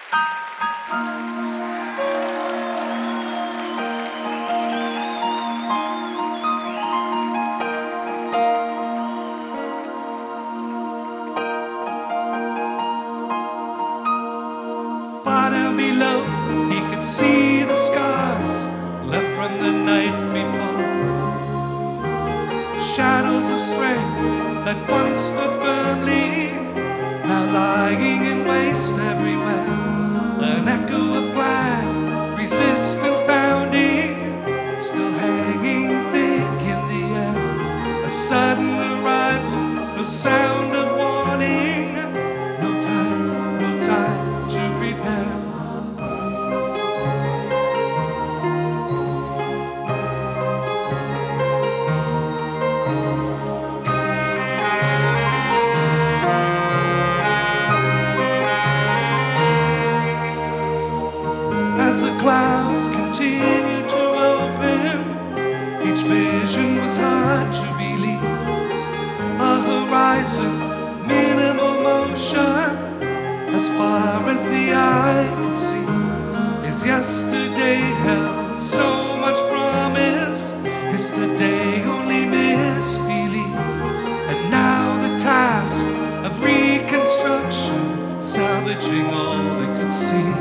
Far down below, he could see the scars left from the night before. Shadows of strength that once stood firmly, now lying in waste everywhere. An echo of blind resistance pounding, still hanging thick in the air. A sudden arrival, no sound of warning, no time to prepare. As the clouds continued to open, each vision was hard to believe. A horizon, minimal motion, as far as the eye could see. Is yesterday held so much promise? Is today only misbelief? And now the task of reconstruction, salvaging all they could see.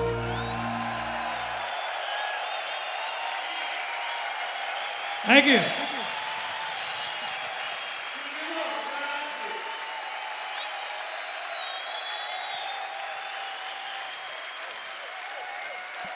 Thank you.